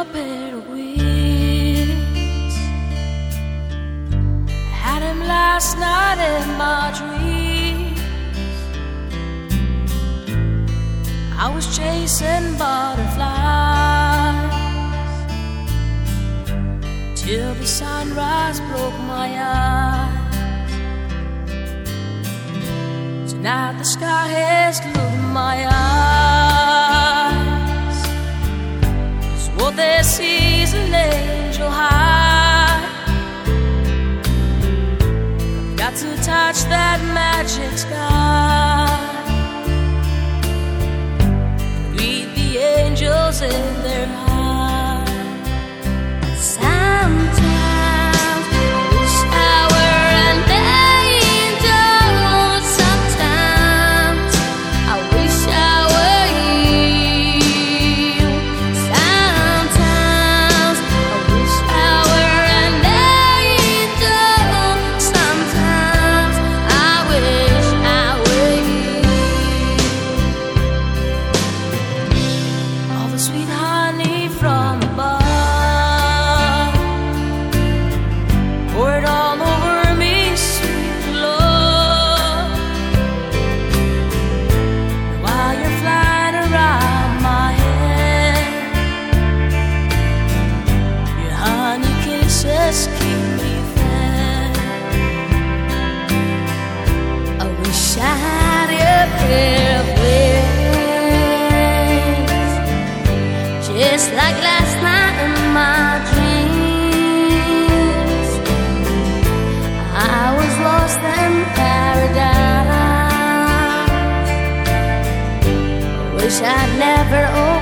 a pair of wings. Had him last night in my dreams. I was chasing butterflies till the sunrise broke my eyes. Tonight the sky has glued my eyes. So what they see is an angel high. I've got to touch that magic sky. Greet the angels in their eyes. Sometimes I wish I were an angel. Sometimes I wish I were you. Sometimes I wish I were an angel. Sometimes I wish I were you. All the sweet honey from above, pour it all over me, sweet love. While you're flying around my head, your honey kisses keep me fed. I wish I had a pair of wings, just like last night in my dreams. I was lost in paradise. I wish I'd never